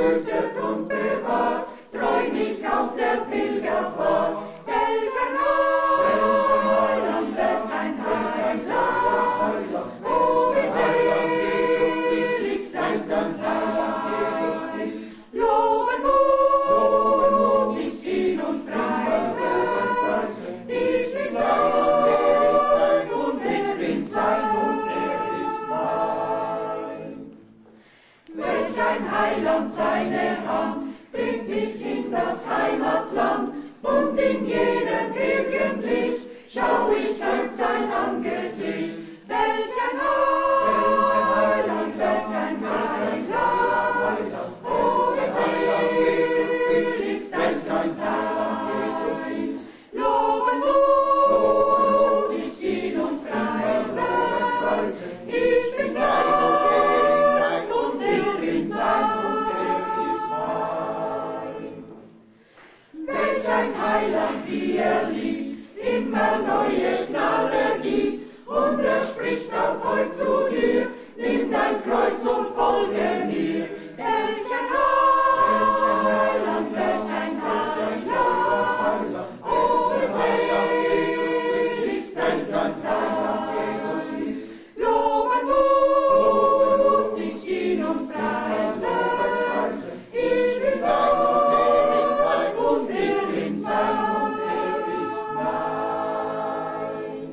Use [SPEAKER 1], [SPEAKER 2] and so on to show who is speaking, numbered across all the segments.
[SPEAKER 1] behütet und bewahrt, treu mich auf der Pilgerfahrt. Welch ein Heiland, welch ein Heiland, oh, wie sehr Jesus ist dein Heiland, Jesus ist. Loben muss ich ihn und preisen, ich bin sein und ist mein, und ich bin sein und ist mein. Welch ein Heiland, seine Hand bringt mich in das Heimatland, und in jedem Birkenlicht schau ich an sein Angesicht. Welch ein Heiland, welch ein Heiland, oh, wie sehr Jesus ist dein Heiland, Jesus ist. Loben muss ich ihn und preisen, ich bin sein und er bin sein und er ist mein. Welch ein Heiland, wie er liebt, immer neue Gnade gibt, und er spricht auch heut zu dir, nimm dein Kreuz und folge mir. Welch ein Heiland, welch ein Heiland, oh, wie sehr Jesus ist dein Heiland, Jesus ist. Loben muss ich ihn und preisen, ich bin sein und er ist mein, und er bin sein und er ist mein.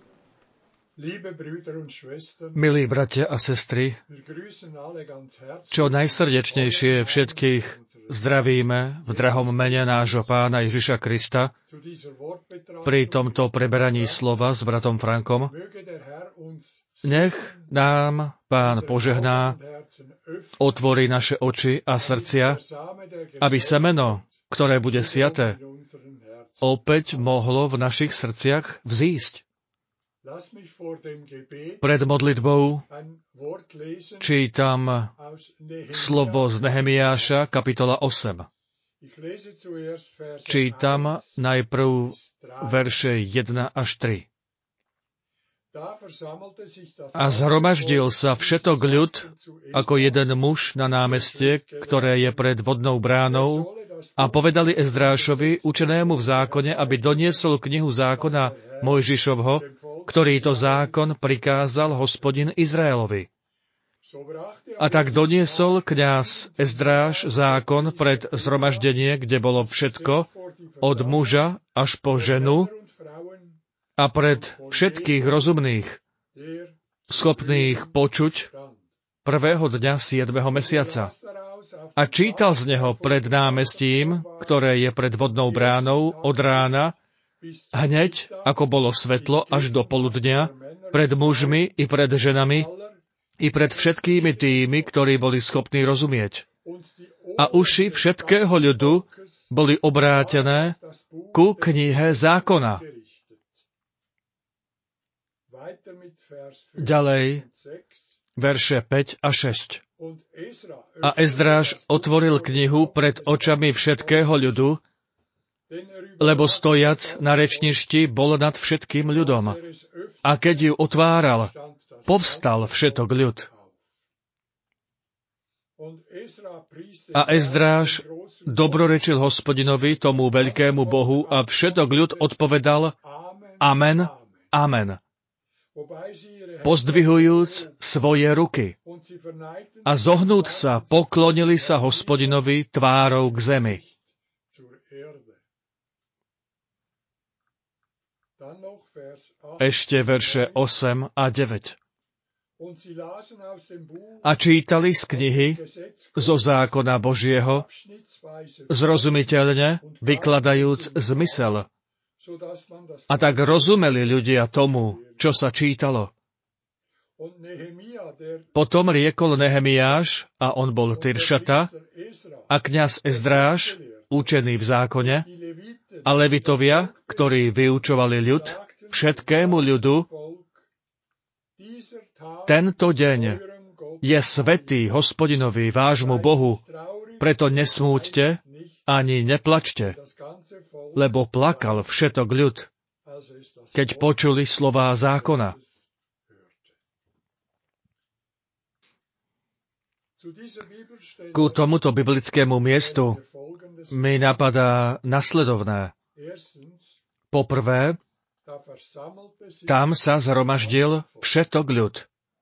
[SPEAKER 2] Milí bratia a sestry, čo najsrdečnejšie všetkých zdravíme v drahom mene nášho Pána Ježiša Krista pri tomto preberaní slova s bratom Frankom. Nech nám Pán požehná, otvorí naše oči a srdcia, aby semeno, ktoré bude siaté, opäť mohlo v našich srdciach vzísť. Pred modlitbou čítam slovo z Nehemiáša, kapitola 8. Čítam najprv verše 1 až 3. A zhromaždil sa všetok ľud ako jeden muž na námestie, ktoré je pred vodnou bránou, a povedali Ezdrášovi, učenému v zákone, aby doniesol knihu zákona Mojžišovho, ktorý to zákon prikázal Hospodin Izraelovi. A tak doniesol kňaz Ezdráš zákon pred zhromaždenie, kde bolo všetko, od muža až po ženu, a pred všetkých rozumných, schopných počuť prvého dňa 7. mesiaca. A čítal z neho pred námestím, ktoré je pred vodnou bránou, od rána, hneď ako bolo svetlo až do poludnia, pred mužmi i pred ženami, i pred všetkými tými, ktorí boli schopní rozumieť. A uši všetkého ľudu boli obrátené ku knihe zákona. Ďalej, verše 5 a 6. A Ezdráš otvoril knihu pred očami všetkého ľudu, lebo stojac na rečništi bol nad všetkým ľudom. A keď ju otváral, povstal všetok ľud. A Ezdráš dobrorečil Hospodinovi, tomu veľkému Bohu, a všetok ľud odpovedal Amen, Amen, pozdvihujúc svoje ruky. A zohnúc sa, poklonili sa Hospodinovi tvárou k zemi. Ešte verše 8 a 9. A čítali z knihy zo zákona Božieho, zrozumiteľne vykladajúc zmysel. A tak rozumeli ľudia tomu, čo sa čítalo. Potom riekol Nehemiáš, a on bol Tiršata, a kňaz Ezdráš, učený v zákone, a levitovia, ktorí vyučovali ľud, všetkému ľudu, tento deň je svätý Hospodinovi, vášmu Bohu, preto nesmúďte ani neplačte, lebo plakal všetok ľud, keď počuli slová zákona. Ku tomuto biblickému miestu mi napadá nasledovné. Poprvé, tam sa zhromaždil všetok ľud.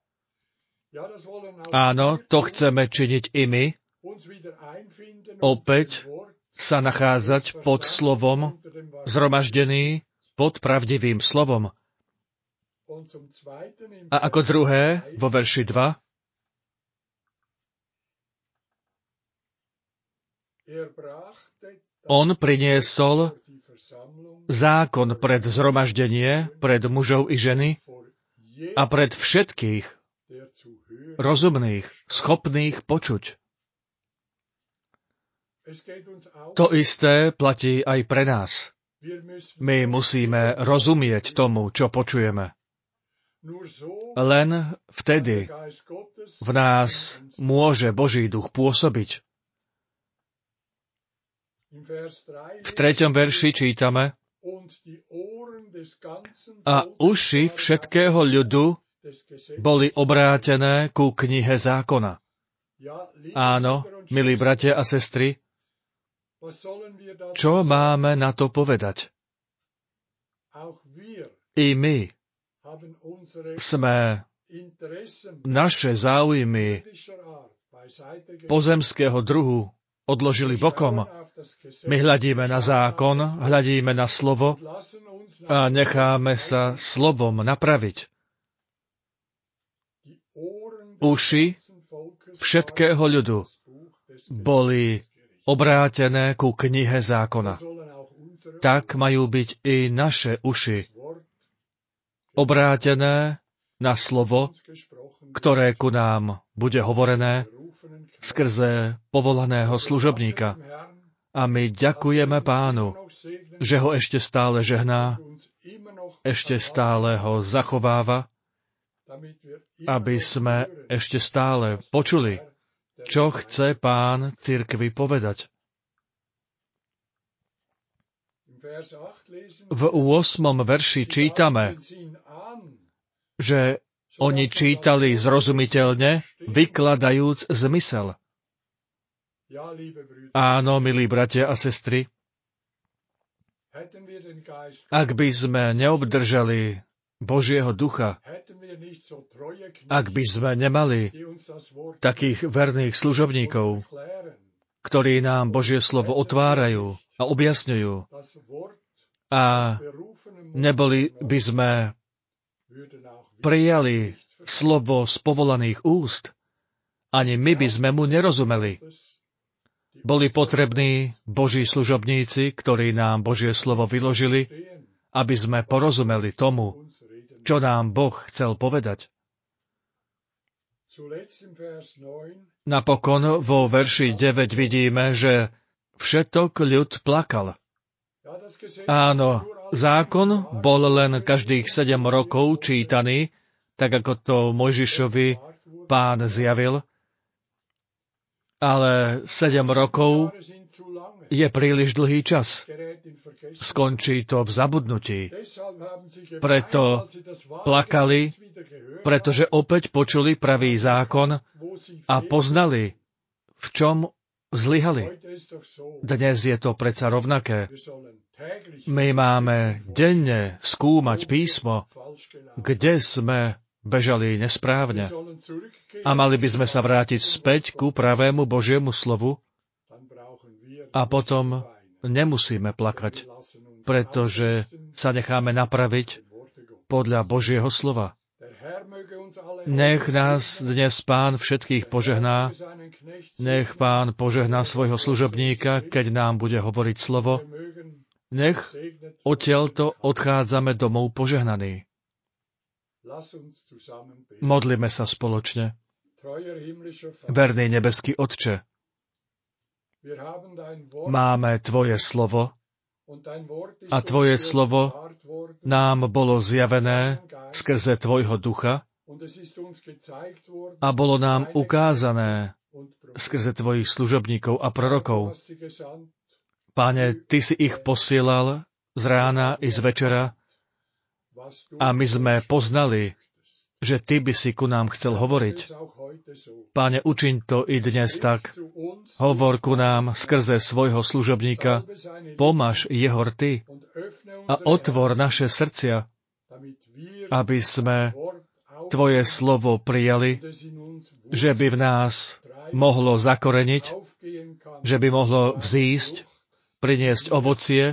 [SPEAKER 2] Áno, to chceme činiť i my. Opäť sa nachádzať pod slovom, zhromaždený pod pravdivým slovom. A ako druhé, vo verši 2, on priniesol zákon pred zhromaždenie, pred mužov i ženy a pred všetkých rozumných, schopných počuť. To isté platí aj pre nás. My musíme rozumieť tomu, čo počujeme. Len vtedy v nás môže Boží duch pôsobiť. V 3. verši čítame: a uši všetkého ľudu boli obrátené ku knihe zákona. Áno, milí bratia a sestry, čo máme na to povedať? I my sme naše záujmy pozemského druhu odložili bokom. My hľadíme na zákon, hľadíme na slovo a necháme sa slovom napraviť. Uši všetkého ľudu boli obrátené ku knihe zákona. Tak majú byť i naše uši obrátené na slovo, ktoré ku nám bude hovorené skrze povolaného služobníka. A my ďakujeme Pánu, že ho ešte stále žehná, ešte stále ho zachováva, aby sme ešte stále počuli, čo chce Pán cirkvi povedať. V 8. verši čítame, že oni čítali zrozumiteľne, vykladajúc zmysel. Áno, milí bratia a sestry, ak by sme neobdržali Božieho ducha, ak by sme nemali takých verných služobníkov, ktorí nám Božie slovo otvárajú a objasňujú, a neboli by sme prijali slovo z povolaných úst, ani my by sme mu nerozumeli. Boli potrební Boží služobníci, ktorí nám Božie slovo vyložili, aby sme porozumeli tomu, čo nám Boh chcel povedať. Napokon vo verši 9 vidíme, že všetok ľud plakal. Áno, zákon bol len každých 7 rokov čítaný, tak ako to Mojžišovi Pán zjavil, ale 7 rokov je príliš dlhý čas. Skončí to v zabudnutí. Preto plakali, pretože opäť počuli pravý zákon a poznali, v čom zlyhali. Dnes je to predsa rovnaké. My máme denne skúmať písmo, kde sme bežali nesprávne. A mali by sme sa vrátiť späť ku pravému Božiemu slovu a potom nemusíme plakať, pretože sa necháme napraviť podľa Božieho slova. Nech nás dnes Pán všetkých požehná, nech Pán požehná svojho služobníka, keď nám bude hovoriť slovo, nech odtiaľto odchádzame domov požehnaní. Modlime sa spoločne. Verný nebeský Otče, máme Tvoje slovo a Tvoje slovo nám bolo zjavené skrze Tvojho ducha a bolo nám ukázané skrze Tvojich služobníkov a prorokov. Páne, Ty si ich posielal z rána i z večera a my sme poznali že Ty by si ku nám chcel hovoriť. Pane, učiň to i dnes tak. Hovor ku nám skrze svojho služobníka, pomaž jeho rty a otvor naše srdcia, aby sme Tvoje slovo prijali, že by v nás mohlo zakoreniť, že by mohlo vzísť, priniesť ovocie,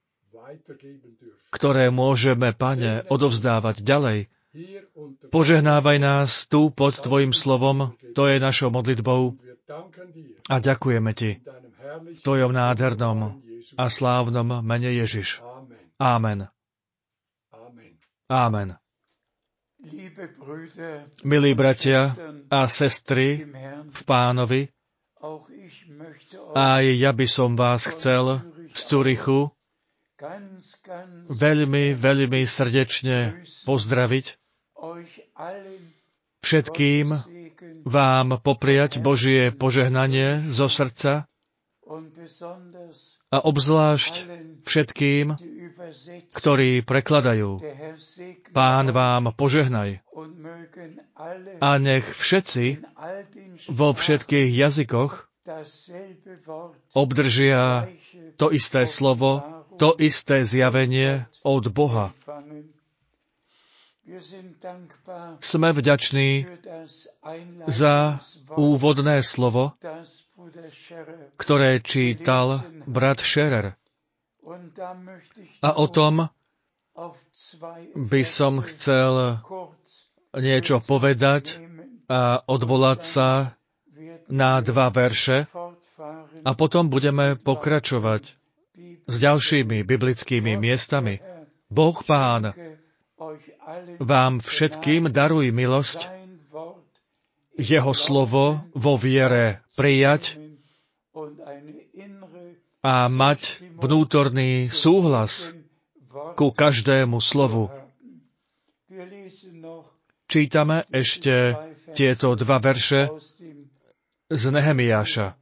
[SPEAKER 2] ktoré môžeme, Pane, odovzdávať ďalej. Požehnávaj nás tu pod Tvojim slovom, to je našou modlitbou a ďakujeme Ti v Tvojom nádhernom a slávnom mene Ježiš. Amen. Amen. Milí bratia a sestry v Pánovi, aj ja by som vás chcel z Zürichu veľmi, veľmi srdečne pozdraviť. Všetkým vám popriať Božie požehnanie zo srdca a obzvlášť všetkým, ktorí prekladajú. Pán vám požehnaj. A nech všetci vo všetkých jazykoch obdržia to isté slovo, to isté zjavenie od Boha. Sme vďační za úvodné slovo, ktoré čítal brat Scherer. A o tom by som chcel niečo povedať a odvolať sa na 2 verše a potom budeme pokračovať s ďalšími biblickými miestami. Boh Pán vám všetkým daruj milosť, jeho slovo vo viere prijať a mať vnútorný súhlas ku každému slovu. Čítame ešte tieto 2 verše z Nehemiáša.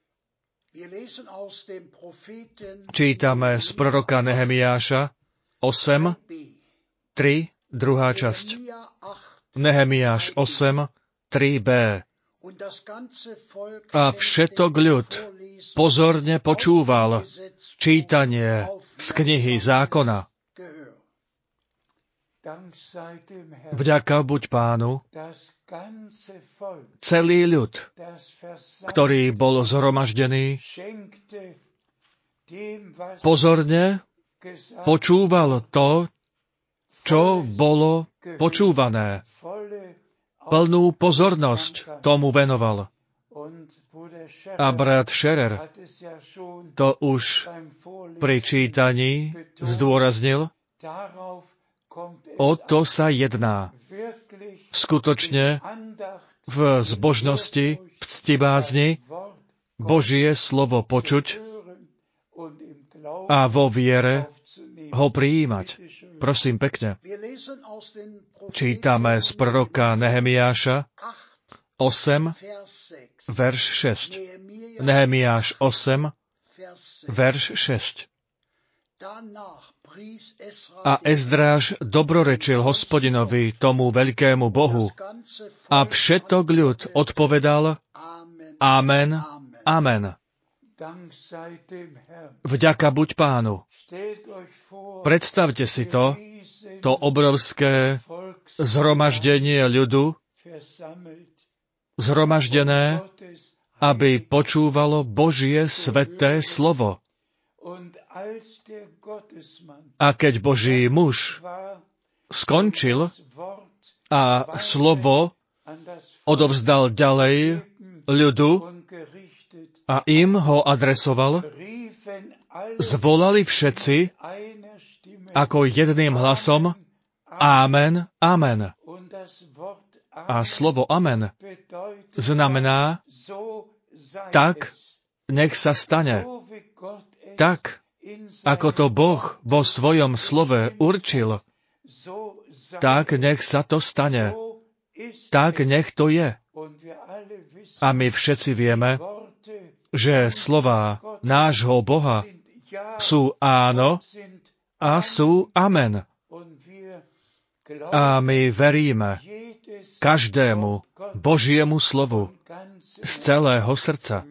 [SPEAKER 2] Čítame z proroka Nehemiáša 8, 3, druhá časť. Nehemiáš 8, 3b. A všetok ľud pozorne počúval čítanie z knihy zákona. Vďaka buď Pánu, celý ľud, ktorý bol zhromaždený, pozorne počúval to, čo bolo počúvané. Plnú pozornosť tomu venoval. A brat Scherer to už pri čítaní zdôraznil. O to sa jedná. Skutočne v zbožnosti, v ctibázni Božie slovo počuť a vo viere ho prijímať. Prosím pekne. Čítame z proroka Nehemiáša 8, verš 6. Nehemiáš 8, verš 6. A Ezdráž dobrorečil Hospodinovi, tomu veľkému Bohu, a všetok ľud odpovedal Amen, Amen. Vďaka buď Pánu. Predstavte si to obrovské zhromaždenie ľudu, zhromaždené, aby počúvalo Božie sväté slovo. A keď Boží muž skončil a slovo odovzdal ďalej ľudu a im ho adresoval, zvolali všetci ako jedným hlasom Amen, Amen. A slovo Amen znamená tak, nech sa stane. Tak, ako to Boh vo svojom slove určil, tak nech sa to stane. Tak nech to je. A my všetci vieme, že slová nášho Boha sú áno a sú amen. A my veríme, každému Božiemu slovu z celého srdca.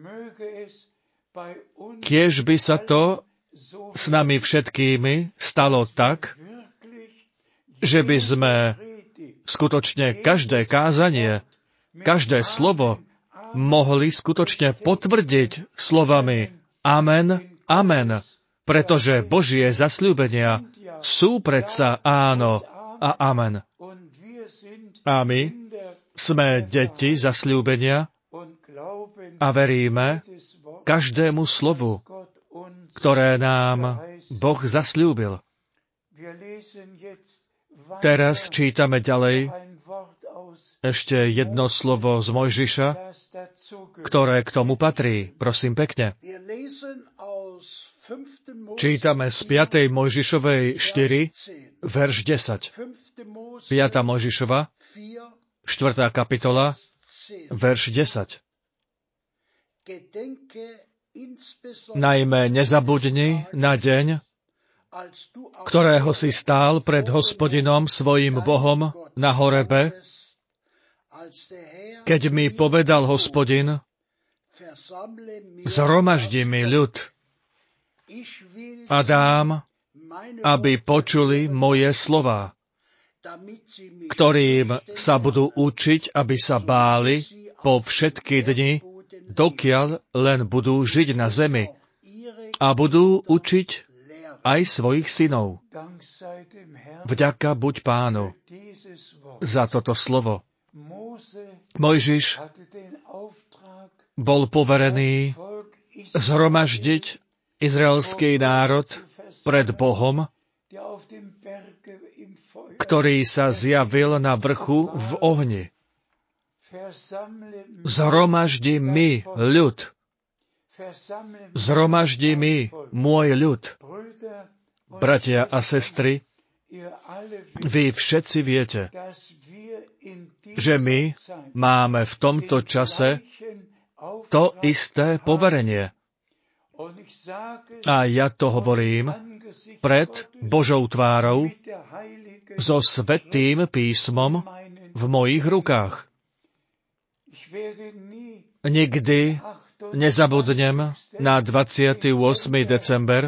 [SPEAKER 2] Kiež by sa to s nami všetkými stalo tak, že by sme skutočne každé kázanie, každé slovo mohli skutočne potvrdiť slovami Amen, Amen, pretože Božie zasľúbenia sú predsa áno a amen. A my sme deti zasľúbenia a veríme každému slovu, ktoré nám Boh zasľúbil. Teraz čítame ďalej ešte jedno slovo z Mojžiša, ktoré k tomu patrí. Prosím pekne. Čítame z 5. Mojžišovej 4, verš 10. 5. Mojžišova, 4. kapitola, verš 10. Najmä nezabudni na deň, ktorého si stál pred Hospodinom svojím Bohom na Horebe, keď mi povedal Hospodin, zhromaždi mi ľud a dám, aby počuli moje slová, ktorým sa budú učiť, aby sa báli po všetky dni, dokiaľ len budú žiť na zemi, a budú učiť aj svojich synov. Vďaka buď Pánu za toto slovo. Mojžiš bol poverený zhromaždiť izraelský národ pred Bohom, ktorý sa zjavil na vrchu v ohni. Zhromaždi mi ľud. Zhromaždi mi môj ľud. Bratia a sestry, vy všetci viete, že my máme v tomto čase to isté poverenie. A ja to hovorím pred Božou tvárou so svätým písmom v mojich rukách. Nikdy nezabudnem na 28. december,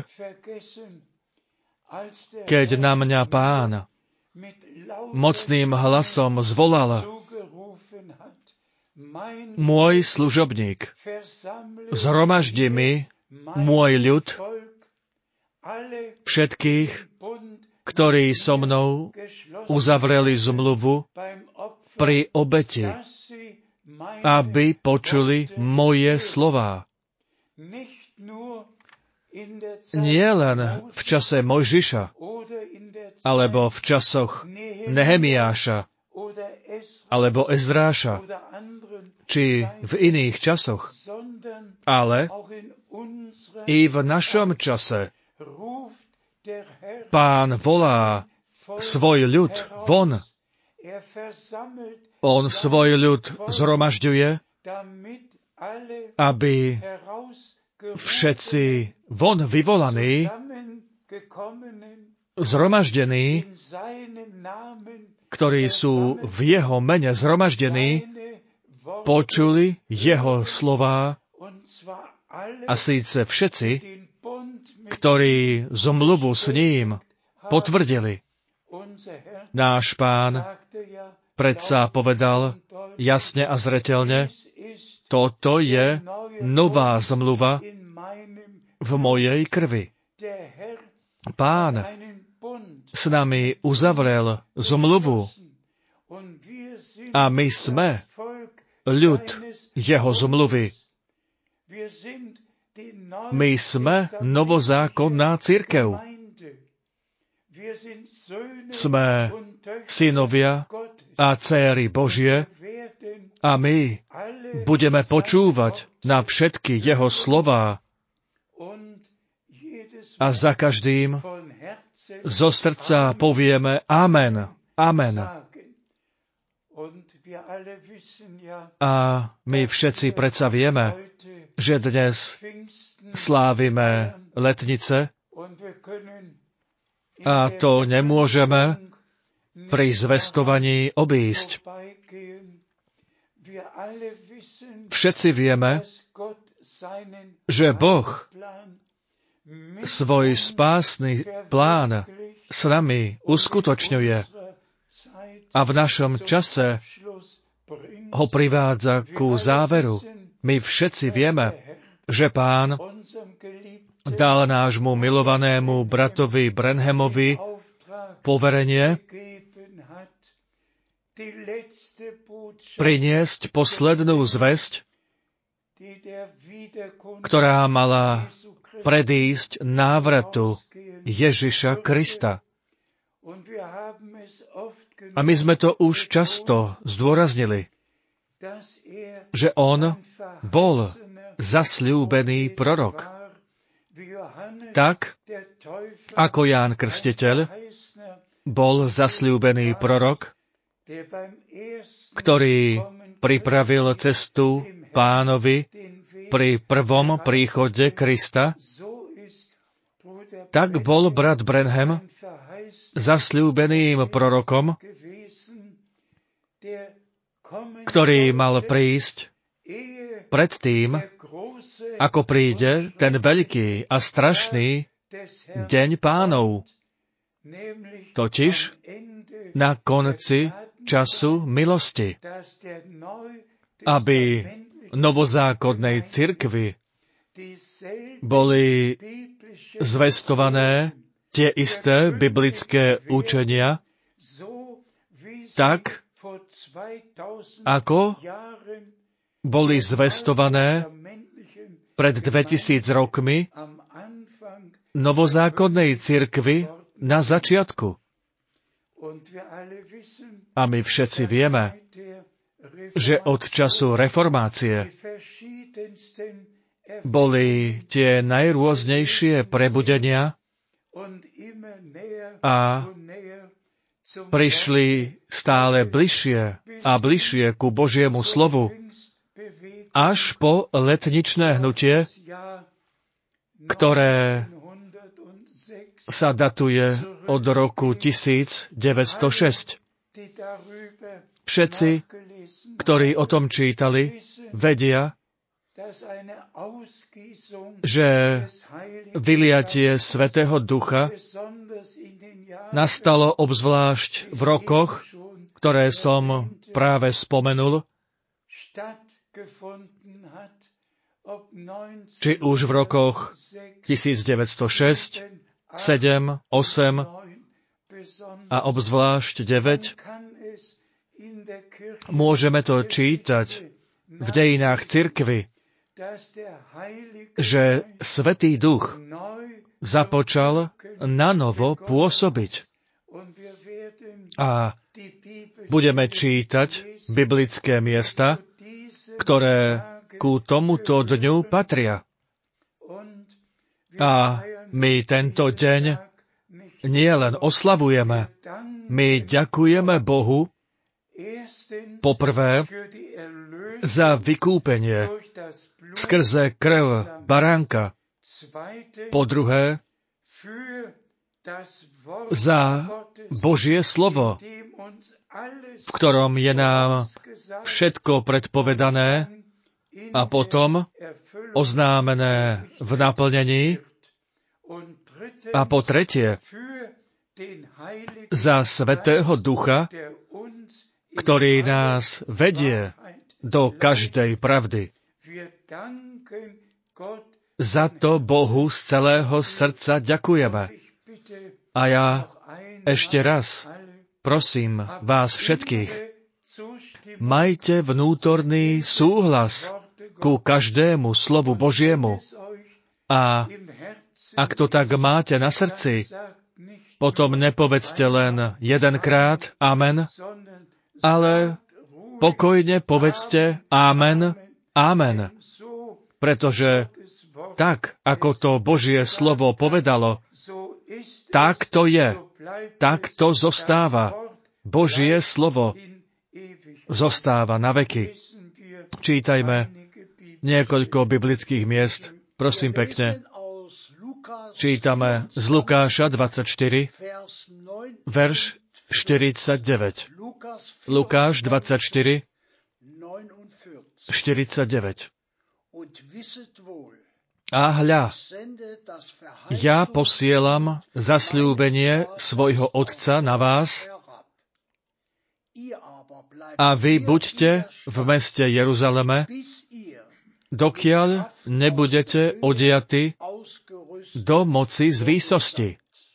[SPEAKER 2] keď na mňa Pán mocným hlasom zvolal: môj služobník, zhromaždi mi môj ľud, všetkých, ktorí so mnou uzavreli zmluvu pri obeti, aby počuli moje slová. Nie len v čase Mojžiša, alebo v časoch Nehemiáša, alebo Ezdráša, či v iných časoch, ale i v našom čase Pán volá svoj ľud von. On svoj ľud zhromažďuje, aby všetci von vyvolaní, zhromaždení, ktorí sú v jeho mene zhromaždení, počuli jeho slová, a síce všetci, ktorí zmluvu s ním potvrdili. Náš Pán predsa povedal jasne a zreteľne: toto je nová zmluva v mojej krvi. Pán s nami uzavrel zmluvu a my sme ľud jeho zmluvy. My sme novozákonná cirkev. Sme synovia a dcéry Božie a my budeme počúvať na všetky jeho slová a za každým zo srdca povieme Amen, Amen. A my všetci predsa vieme, že dnes slávime letnice a to nemôžeme pri zvestovaní obísť. Všetci vieme, že Boh svoj spásny plán s nami uskutočňuje a v našom čase ho privádza ku záveru. My všetci vieme, že Pán dal nášmu milovanému bratovi Branhamovi poverenie priniesť poslednú zvesť, ktorá mala predísť návratu Ježiša Krista. A my sme to už často zdôraznili, že on bol zasľúbený prorok. Tak, ako Ján Krstiteľ bol zasľúbený prorok, ktorý pripravil cestu Pánovi pri prvom príchode Krista, tak bol brat Branham zasľúbeným prorokom, ktorý mal prísť predtým, ako príde ten veľký a strašný deň Pánov, totiž na konci času milosti, aby novozákonnej cirkvi boli zvestované tie isté biblické učenia, tak, ako boli zvestované pred 2000 rokmi novozákonnej cirkvi na začiatku. A my všetci vieme, že od času reformácie boli tie najrôznejšie prebudenia a prišli stále bližšie a bližšie ku Božiemu slovu, až po letničné hnutie, ktoré sa datuje od roku 1906. Všetci, ktorí o tom čítali, vedia, že vyliatie Svätého Ducha nastalo obzvlášť v rokoch, ktoré som práve spomenul, či už v rokoch 1906, 7, 8 a obzvlášť 9. Môžeme to čítať v dejinách cirkvi, že Svätý Duch započal nanovo pôsobiť. A budeme čítať biblické miesta, ktoré ku tomuto dňu patria. A my tento deň nielen oslavujeme, my ďakujeme Bohu poprvé za vykúpenie skrze krv baránka, po druhé za Božie slovo, v ktorom je nám všetko predpovedané a potom oznámené v naplnení, a po tretie za Svätého Ducha, ktorý nás vedie do každej pravdy. Za to Bohu z celého srdca ďakujeme. A ja ešte raz prosím vás všetkých, majte vnútorný súhlas ku každému slovu Božiemu. A ak to tak máte na srdci, potom nepovedzte len jedenkrát amen, ale pokojne povedzte amen, amen. Pretože tak, ako to Božie slovo povedalo, tak to je, tak to zostáva. Božie slovo zostáva na veky. Čítajme niekoľko biblických miest. Prosím pekne. Čítame z Lukáša 24, verš 49. Lukáš 24, 49. A hľa, ja posielam zasľúbenie svojho Otca na vás a vy buďte v meste Jeruzaleme, dokiaľ nebudete odiaty do moci z výsosti.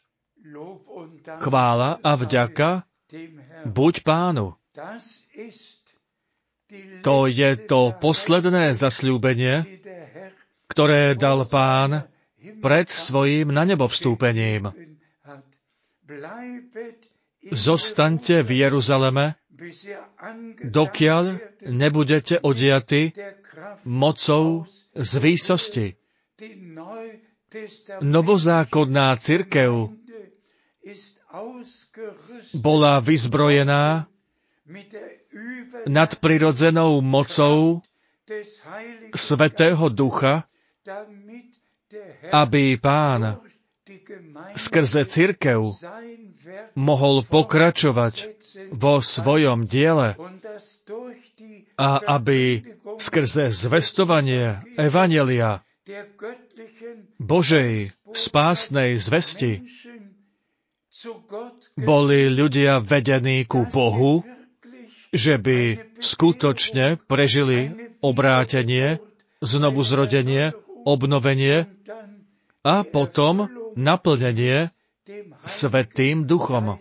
[SPEAKER 2] Chvála a vďaka buď Pánu. To je to posledné zasľúbenie, ktoré dal Pán pred svojím nanebovstúpením. Zostaňte v Jeruzaleme, dokiaľ nebudete odiaty mocou z výsosti. Novozákonná cirkev bola vyzbrojená nadprirodzenou mocou Svätého Ducha, aby Pán skrze cirkev mohol pokračovať vo svojom diele a aby skrze zvestovanie evanjelia Božej spásnej zvesti boli ľudia vedení ku Bohu, že by skutočne prežili obrátenie, znovuzrodenie, obnovenie a potom naplnenie Svätým Duchom.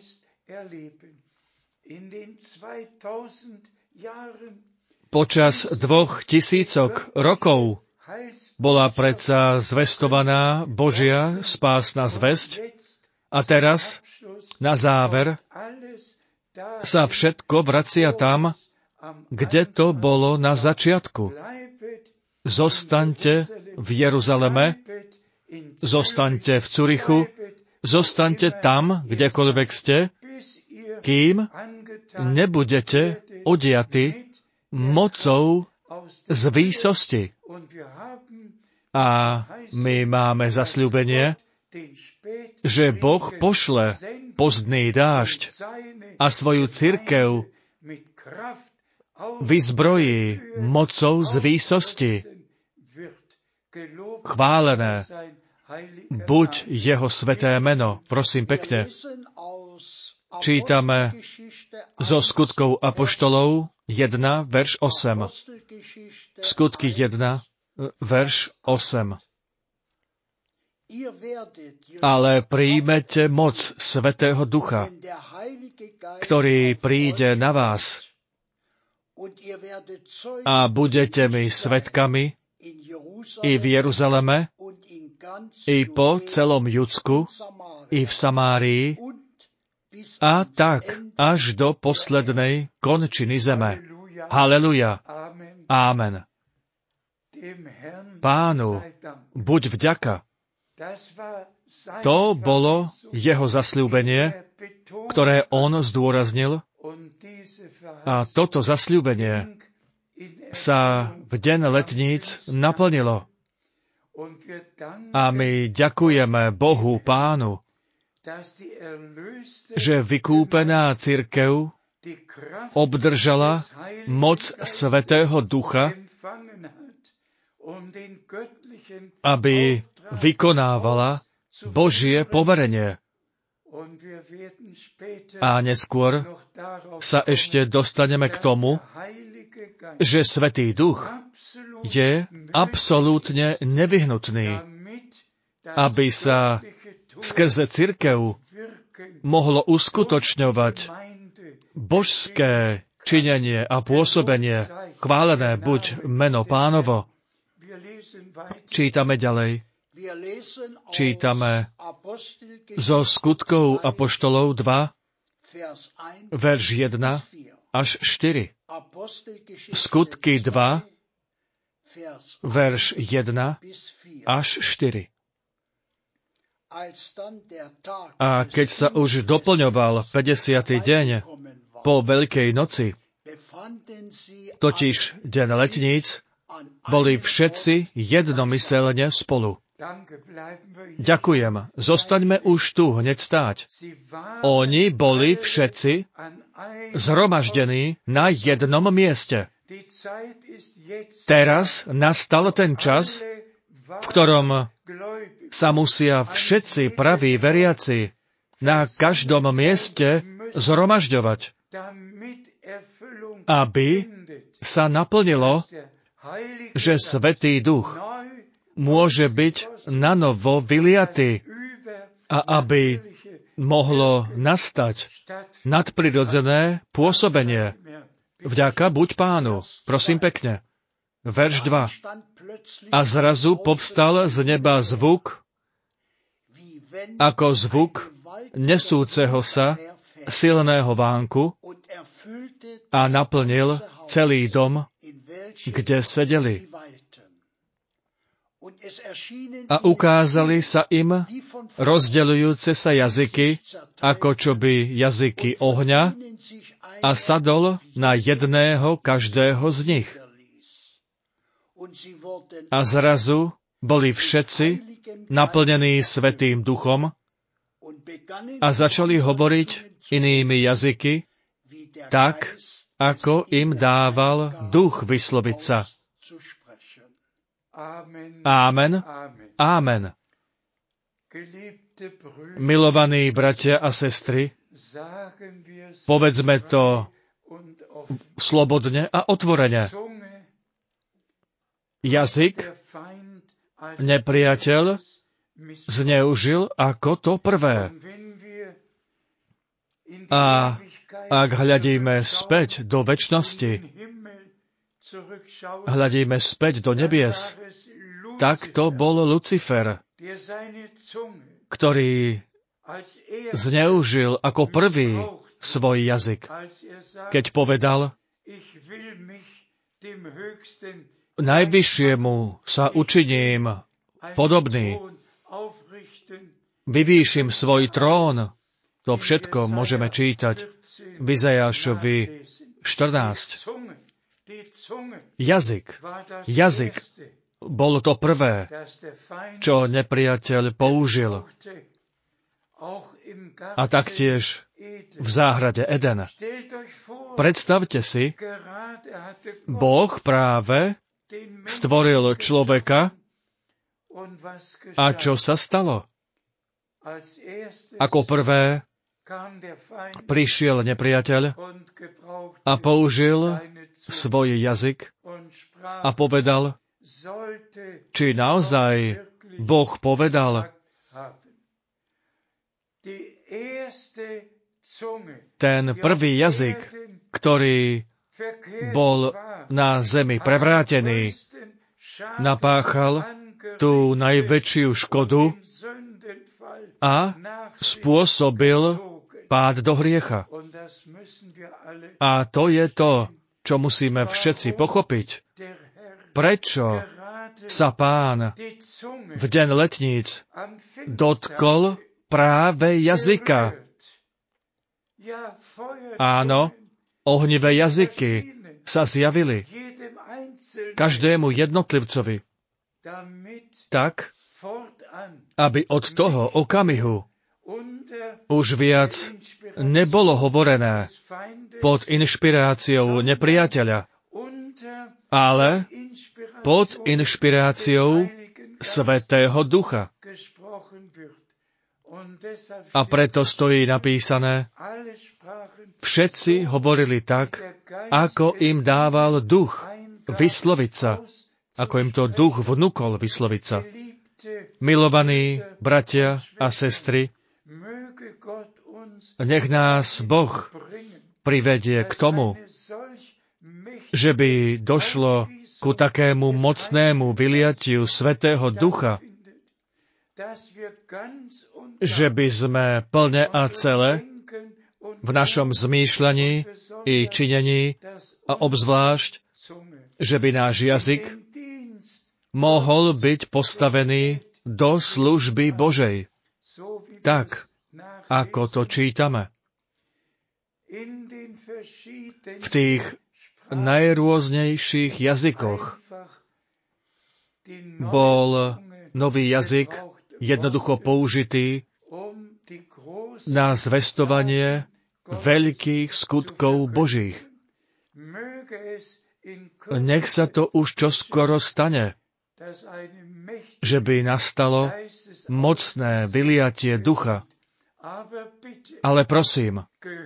[SPEAKER 2] Počas 2000 rokov bola predsa zvestovaná Božia spásna zvesť a teraz, na záver, sa všetko vracia tam, kde to bolo na začiatku. Zostaňte v Jeruzaleme, zostaňte v Curichu, zostaňte tam, kdekoľvek ste, kým nebudete odiaty mocou z výsosti. A my máme zasľúbenie, že Boh pošle pozdný dážď a svoju cirkev vyzbrojí mocou z výsosti. Chválené buď jeho sväté meno. Prosím pekne. Čítame zo Skutkov apoštolov 1, verš 8. Skutky 1, verš 8. Ale príjmete moc Svätého Ducha, ktorý príde na vás a budete mi svedkami i v Jeruzaleme, i po celom Judsku, i v Samárii, a tak až do poslednej končiny zeme. Haleluja. Amen. Pánu buď vďaka. To bolo jeho zasľúbenie, ktoré on zdôraznil, a toto zasľúbenie sa v deň letníc naplnilo. A my ďakujeme Bohu Pánu, že vykúpená cirkev obdržala moc Svätého Ducha, aby vykonávala Božie poverenie. A neskôr sa ešte dostaneme k tomu, že Svätý Duch je absolútne nevyhnutný, aby sa skrze cirkev mohlo uskutočňovať božské činenie a pôsobenie. Chválené buď meno Pánovo. Čítame ďalej. Čítame zo Skutkov apoštolov 2, verš 1 až 4. Skutky 2, verš 1 až 4. A keď sa už doplňoval 50. deň po Veľkej noci, totiž deň letníc, boli všetci jednomyselne spolu. Ďakujem. Zostaňme už tu hneď stáť. Oni boli všetci zhromaždení na jednom mieste. Teraz nastal ten čas, v ktorom sa musia všetci praví veriaci na každom mieste zhromažďovať, aby sa naplnilo, že Svätý Duch môže byť nanovo vyliatý a aby mohlo nastať nadprirodzené pôsobenie. Vďaka buď Pánu. Prosím pekne. Verš 2. A zrazu povstal z neba zvuk, ako zvuk nesúceho sa silného vánku a naplnil celý dom, kde sedeli. A ukázali sa im rozdeľujúce sa jazyky, ako čoby jazyky ohňa, a sadol na jedného každého z nich. A zrazu boli všetci naplnení Svätým Duchom a začali hovoriť inými jazyky, tak, ako im dával Duch vysloviť sa. Ámen. Ámen. Milovaní bratia a sestry, povedzme to slobodne a otvorene. Jazyk nepriateľ zneužil ako to prvé. A ak hľadíme späť do večnosti, hľadíme späť do nebies, tak to bol Lucifer, ktorý zneužil ako prvý svoj jazyk, keď povedal: Najvyššiemu sa učiním podobný, vyvýšim svoj trón. To všetko môžeme čítať v Izajášovi 14. Jazyk bolo to prvé, čo nepriateľ použil. A taktiež v záhrade Eden. Predstavte si, Boh práve stvoril človeka a čo sa stalo? Ako prvé prišiel nepriateľ a použil svoj jazyk a povedal, či naozaj Boh povedal. Ten prvý jazyk, ktorý bol na zemi prevrátený, napáchal tú najväčšiu škodu a spôsobil pád do hriecha. A to je to, čo musíme všetci pochopiť. Prečo sa Pán v deň letníc dotkol práve jazyka? Áno, ohnivé jazyky sa zjavili každému jednotlivcovi, tak, aby od toho okamihu už viac nebolo hovorené pod inšpiráciou nepriateľa, ale pod inšpiráciou Svätého Ducha. A preto stojí napísané, všetci hovorili tak, ako im dával Duch vysloviť sa, ako im to Duch vnúkol vysloviť sa. Milovaní bratia a sestry, nech nás Boh privedie k tomu, že by došlo ku takému mocnému vyliatiu Svätého Ducha, že by sme plne a celé v našom zmýšľaní i činení a obzvlášť, že by náš jazyk mohol byť postavený do služby Božej. Tak, ako to čítame. V tých najrôznejších jazykoch bol nový jazyk jednoducho použitý na zvestovanie veľkých skutkov Božích. Nech sa to už čoskoro stane, že by nastalo mocné vyliatie ducha. Ale prosím,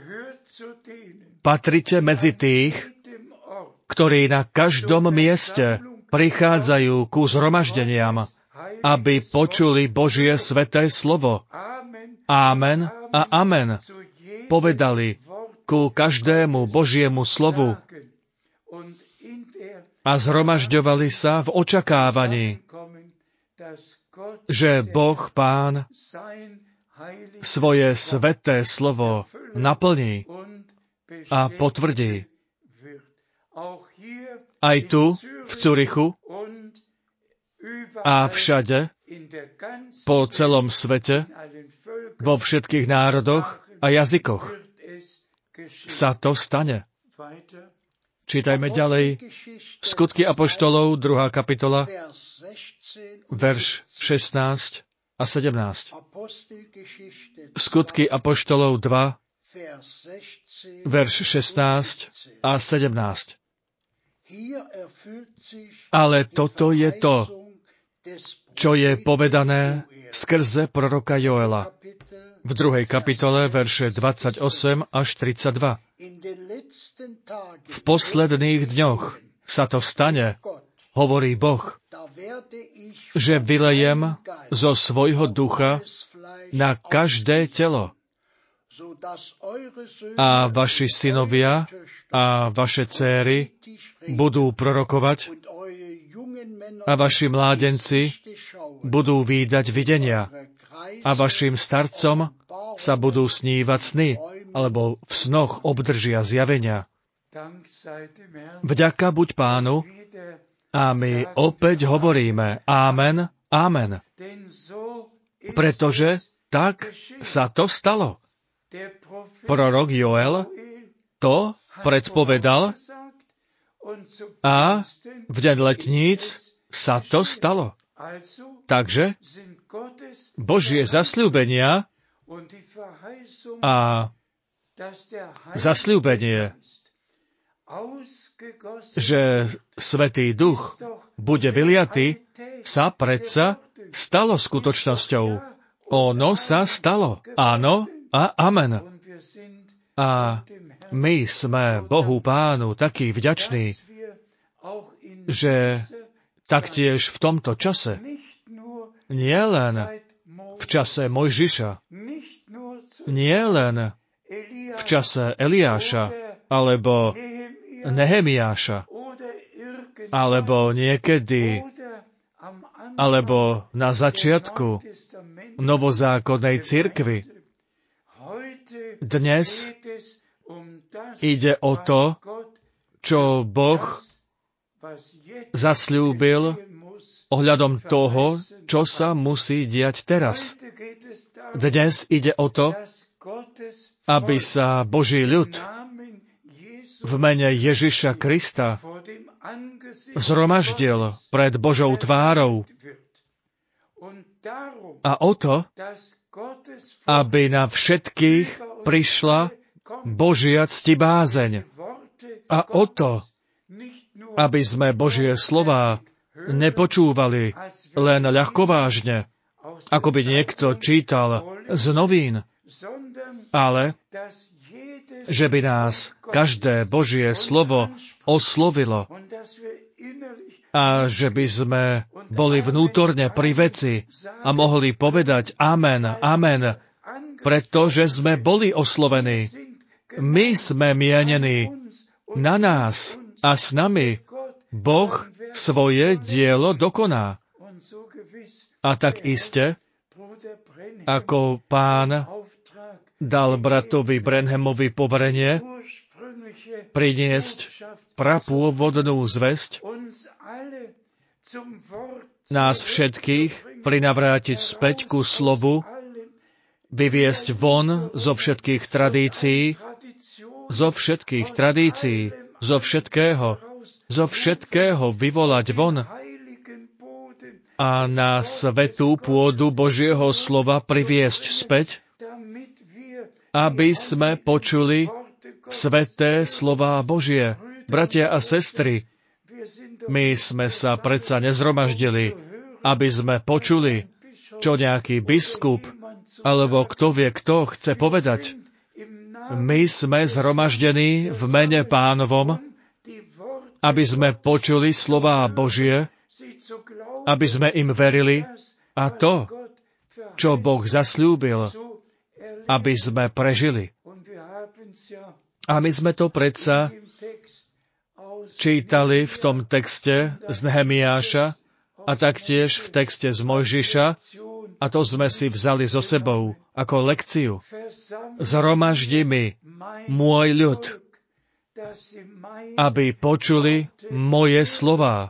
[SPEAKER 2] patrite medzi tých, ktorí na každom mieste prichádzajú ku zhromaždeniam, aby počuli Božie sväté slovo. Ámen a amen. Povedali ku každému Božiemu slovu a zhromažďovali sa v očakávaní, že Boh Pán svoje sväté slovo naplní a potvrdí. Aj tu, v Cürichu a všade, po celom svete, vo všetkých národoch a jazykoch sa to stane. Čítajme ďalej. Skutky apoštolov, 2. kapitola, verš 16 a 17. Skutky apoštolov 2, verš 16 a 17. Ale toto je to, čo je povedané skrze proroka Joela. V 2. kapitole, verše 28 až 32. V posledných dňoch sa to stane, hovorí Boh, že vylejem zo svojho ducha na každé telo. A vaši synovia a vaše céry budú prorokovať a vaši mládenci budú vídať videnia a vašim starcom sa budú snívať sny, alebo v snoch obdržia zjavenia. Vďaka buď Pánu, a my opäť hovoríme Amen, Amen. Pretože tak sa to stalo. Prorok Joel to predpovedal a v deň letníc sa to stalo. Takže Božie zasľúbenia a zasľúbenie, že Svätý Duch bude vyliaty, sa predsa stalo skutočnosťou. Ono sa stalo. Áno a amen. A my sme Bohu Pánu takí vďační, že taktiež v tomto čase, nie len v čase Mojžiša, nie len v čase Eliáša, alebo Nehemiáša, alebo niekedy, alebo na začiatku novozákonnej cirkvi. Dnes ide o to, čo Boh zasľúbil ohľadom toho, čo sa musí diať teraz. Dnes ide o to, aby sa Boží ľud v mene Ježiša Krista zhromaždil pred Božou tvárou. A o to, aby na všetkých prišla Božia ctibázeň. A o to, aby sme Božie slová nepočúvali len ľahkovážne, ako by niekto čítal z novín, ale že by nás každé Božie slovo oslovilo a že by sme boli vnútorne pri veci a mohli povedať Amen, Amen, pretože sme boli oslovení. My sme mienení, na nás a s nami Boh svoje dielo dokoná. A tak iste, ako Pán dal bratovi Branhamovi poverenie priniesť prapôvodnú zvesť, nás všetkých prinavrátiť späť ku slovu, vyviesť von zo všetkých tradícií, zo všetkého vyvolať von a na svätú pôdu Božieho slova priviesť späť, aby sme počuli sväté slová Božie. Bratia a sestry, My sme sa predsa nezhromaždili, aby sme počuli, čo nejaký biskup, alebo kto vie, kto chce povedať. My sme zhromaždení v mene Pánovom, aby sme počuli slová Božie, aby sme im verili a to, čo Boh zasľúbil, aby sme prežili. A my sme to predsa čítali v tom texte z Nehemiáša a taktiež v texte z Mojžiša a to sme si vzali so sebou ako lekciu. Zhromaždi mi môj ľud, aby počuli moje slová.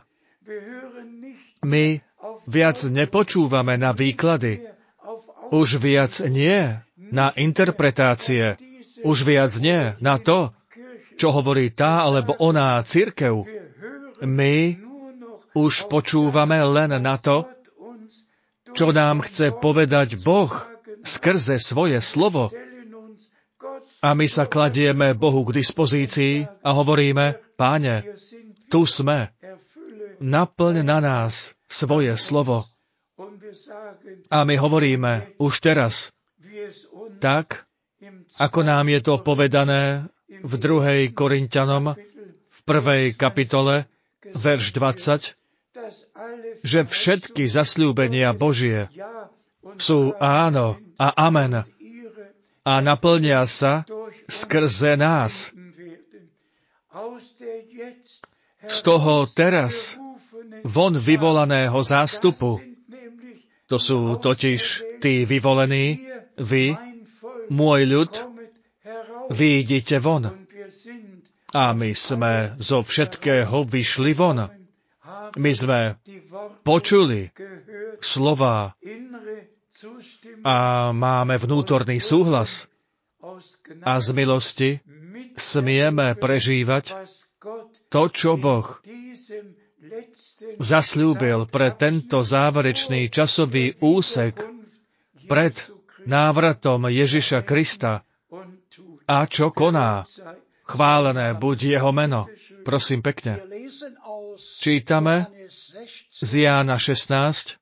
[SPEAKER 2] My viac nepočúvame na výklady, už viac nie na interpretácie, už viac nie na to, čo hovorí tá alebo oná cirkev. My už počúvame len na to, čo nám chce povedať Boh skrze svoje slovo. A my sa kladieme Bohu k dispozícii a hovoríme, Páne, tu sme, naplň na nás svoje slovo. A my hovoríme už teraz, tak, ako nám je to povedané v 2. Korinťanom, v 1. kapitole, verš 20, že všetky zasľúbenia Božie sú áno a amen a naplnia sa skrze nás. Z toho teraz von vyvolaného zástupu, to sú totiž tí vyvolení, vy, môj ľud, vyjdite von. A my sme zo všetkého vyšli von. My sme počuli slová a máme vnútorný súhlas. A z milosti smieme prežívať to, čo Boh zasľúbil pre tento záverečný časový úsek pred návratom Ježiša Krista a čo koná. Chválené buď jeho meno. Prosím pekne. Čítame z Jána 16,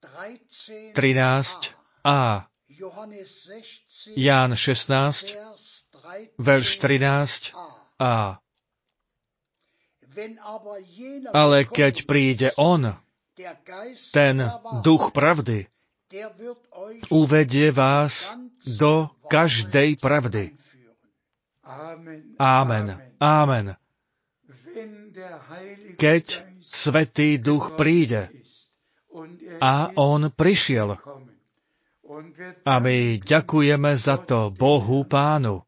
[SPEAKER 2] 13a. Ján 16, verš 13a. Ale keď príde on, ten duch pravdy, uvedie vás do každej pravdy. Ámen. Ámen. Keď Svätý Duch príde, a on prišiel. A my ďakujeme za to Bohu Pánu.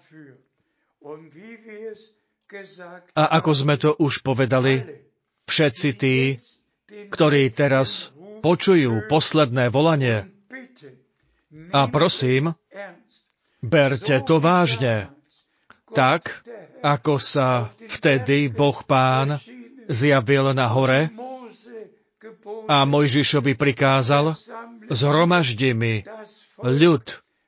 [SPEAKER 2] A ako sme to už povedali, všetci tí, ktorí teraz počujú posledné volanie, a prosím, berte to vážne, tak, ako sa vtedy Boh Pán zjavil na hore a Mojžišovi prikázal, zhromaždi mi ľud,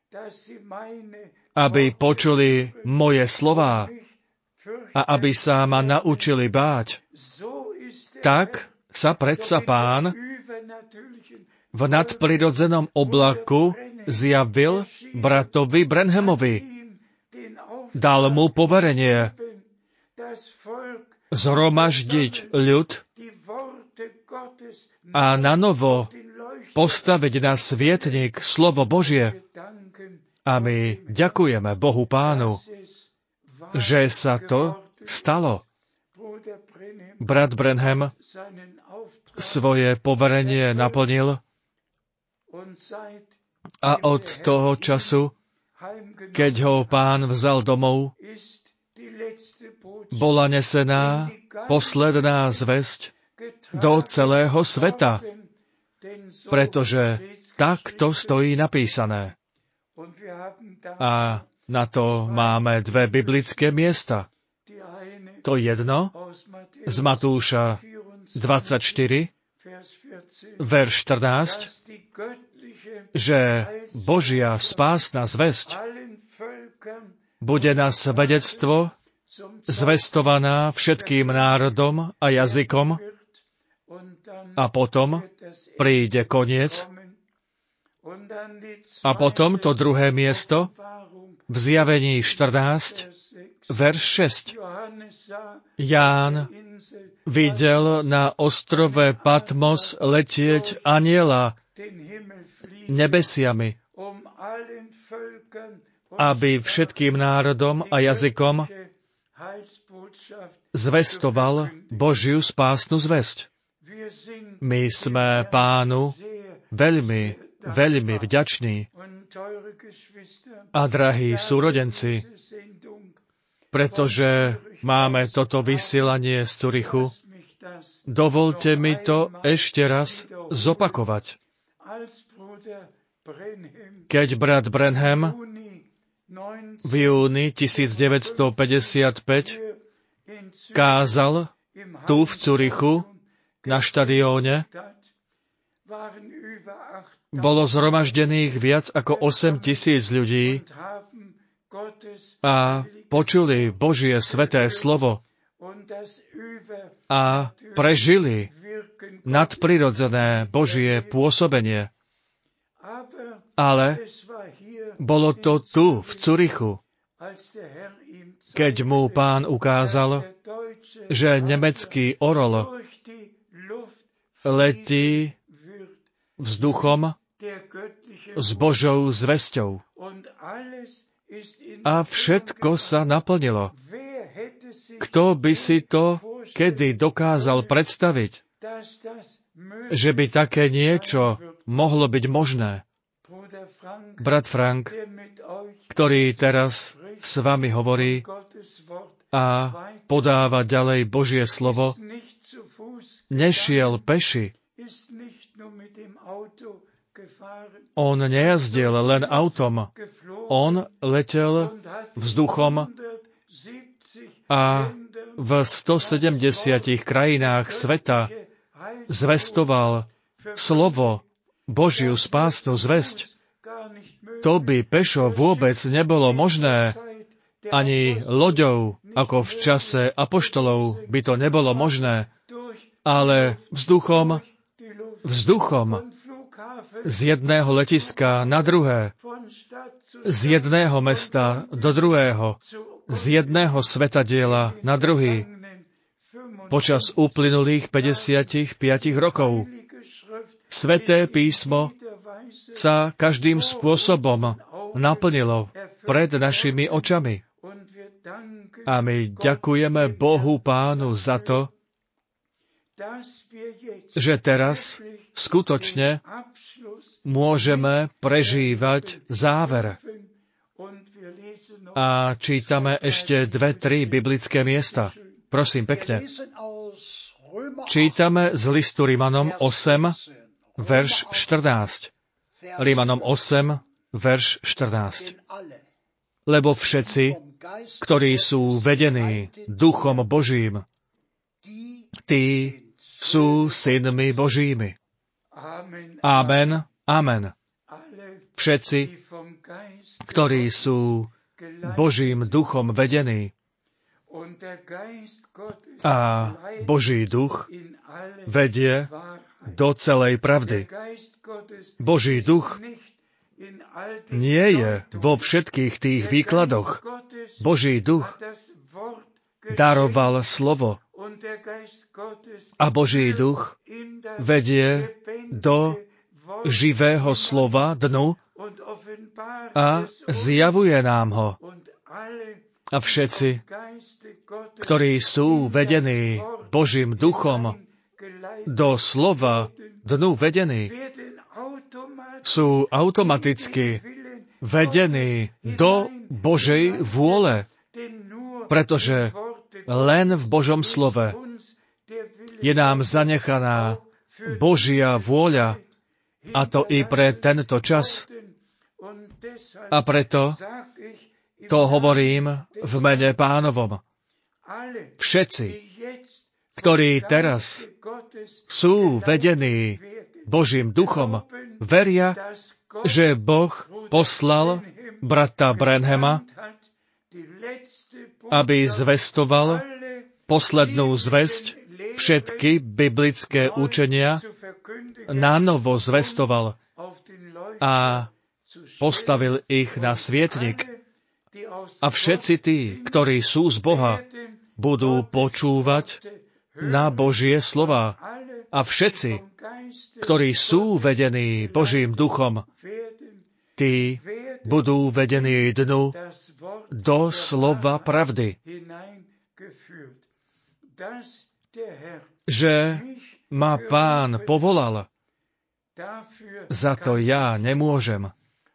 [SPEAKER 2] aby počuli moje slová a aby sa ma naučili báť. Tak sa predsa Pán v nadprirodzenom oblaku zjavil bratovi Branhamovi. Dal mu poverenie zhromaždiť ľud a nanovo postaviť na svietnik slovo Božie. A my ďakujeme Bohu Pánu, že sa to stalo. Brat Branham svoje poverenie naplnil a od toho času, keď ho Pán vzal domov, bola nesená posledná zvesť do celého sveta, pretože takto stojí napísané. A na to máme dve biblické miesta. To jedno z Matúša 24, verš 14, že Božia spásna zvesť bude na svedectvo zvestovaná všetkým národom a jazykom, a potom príde koniec. A potom to druhé miesto v Zjavení 14, verš 6. Ján videl na ostrove Patmos letieť anjela nebesiami, aby všetkým národom a jazykom zvestoval Božiu spásnu zvesť. My sme Pánu veľmi, veľmi vďační. A drahí súrodenci, pretože máme toto vysielanie z Zürichu, dovolte mi to ešte raz zopakovať. Keď brat Branham v júni 1955 kázal tu v Zürichu na štadióne, bolo zhromaždených viac ako 8,000 ľudí a počuli Božie sveté slovo a prežili nadprirodzené Božie pôsobenie. Ale bolo to tu, v Zürichu, keď mu Pán ukázal, že nemecký orol letí vzduchom s Božou zvesťou. A všetko sa naplnilo. Kto by si to kedy dokázal predstaviť, že by také niečo mohlo byť možné? Brat Frank, ktorý teraz s vami hovorí a podáva ďalej Božie slovo, nešiel peši. On nejazdil len autom. On letel vzduchom a v 170 krajinách sveta zvestoval slovo, Božiu spásnu zvesť. To by pešo vôbec nebolo možné, ani loďou, ako v čase apoštolov by to nebolo možné, ale vzduchom z jedného letiska na druhé, z jedného mesta do druhého, z jedného svetadiela na druhý, počas uplynulých 55 rokov. Sveté písmo sa každým spôsobom naplnilo pred našimi očami. A my ďakujeme Bohu Pánu za to, že teraz skutočne môžeme prežívať záver. A čítame ešte 2-3 biblické miesta. Prosím, pekne. Čítame z listu Rimanom 8, verš 14. Rimanom 8, verš 14. Lebo všetci, ktorí sú vedení Duchom Božím, tí sú synmi Božími. Amen, amen. Všetci, ktorí sú Božím duchom vedení, a Boží duch vedie do celej pravdy. Boží duch nie je vo všetkých tých výkladoch. Boží duch daroval slovo a Boží duch vedie do živého slova dnu a zjavuje nám ho. A všetci, ktorí sú vedení Božím duchom do slova dnu vedení, sú automaticky vedení do Božej vôle, pretože len v Božom slove je nám zanechaná Božia vôľa, a to i pre tento čas. A preto to hovorím v mene Pánovom. Všetci, ktorí teraz sú vedení Božím duchom, veria, že Boh poslal brata Branhama aby zvestoval poslednú zvesť, všetky biblické učenia nanovo zvestoval a postavil ich na svietnik. A všetci tí, ktorí sú z Boha, budú počúvať na Božie slová. A všetci, ktorí sú vedení Božím duchom, tí budú vedení dnu do slova pravdy. Že ma Pán povolal, za to ja nemôžem.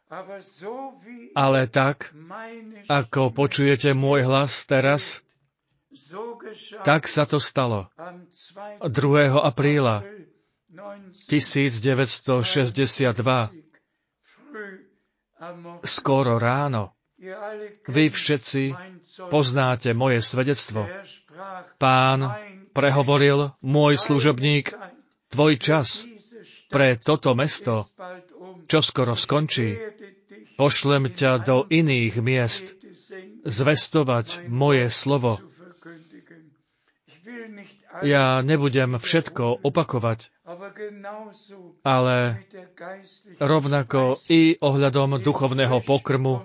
[SPEAKER 2] Ale tak, ako počujete môj hlas teraz, tak sa to stalo. 2. apríla 1962, skoro ráno. Vy všetci poznáte moje svedectvo. Pán prehovoril, môj služobník, tvoj čas pre toto mesto čoskoro skončí. Pošlem ťa do iných miest zvestovať moje slovo. Ja nebudem všetko opakovať, ale rovnako i ohľadom duchovného pokrmu,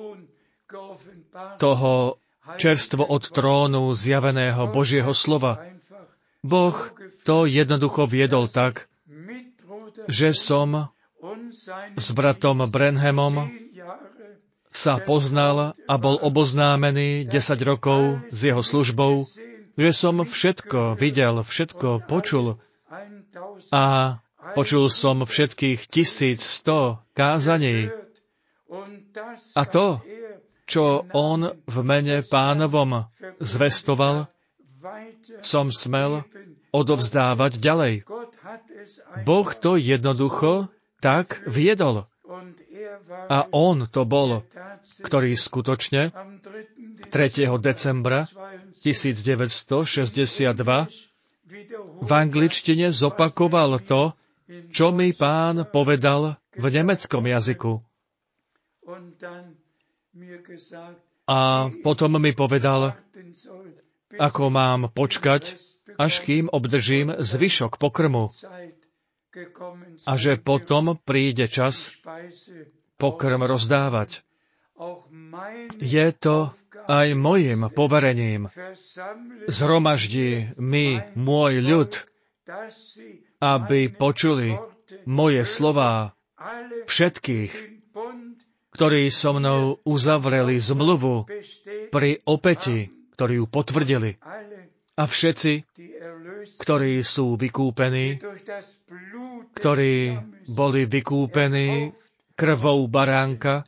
[SPEAKER 2] toho čerstvo od trónu zjaveného Božieho slova. Boh to jednoducho viedol tak, že som s bratom Branhamom sa poznal a bol oboznámený 10 rokov s jeho službou, že som všetko videl, všetko počul a počul som všetkých 1100 kázaní. A to, čo on v mene Pánovom zvestoval, som smel odovzdávať ďalej. Boh to jednoducho tak viedol. A on to bol, ktorý skutočne 3. decembra 1962 v angličtine zopakoval to, čo mi Pán povedal v nemeckom jazyku. A potom mi povedal, ako mám počkať, až kým obdržím zvyšok pokrmu. A že potom príde čas pokrm rozdávať. Je to aj mojim poverením. Zhromaždi mi môj ľud, aby počuli moje slová všetkých, ktorí so mnou uzavreli zmluvu pri opäti, ktorí ju potvrdili. A všetci, ktorí sú vykúpení, ktorí boli vykúpení krvou baránka,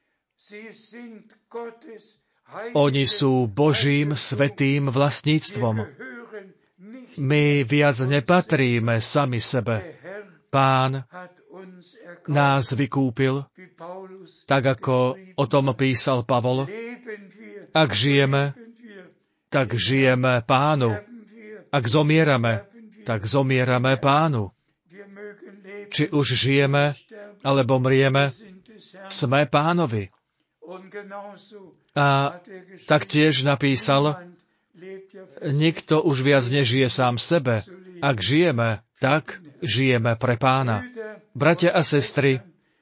[SPEAKER 2] oni sú Božím svätým vlastníctvom. My viac nepatríme sami sebe. Pán nás vykúpil, tak ako o tom písal Pavol. Ak žijeme, tak žijeme Pánu. Ak zomierame, tak zomierame Pánu. Či už žijeme, alebo mrieme, sme Pánovi. A taktiež napísal, nikto už viac nežije sám sebe. Ak žijeme, tak žijeme pre Pána. Bratia a sestry,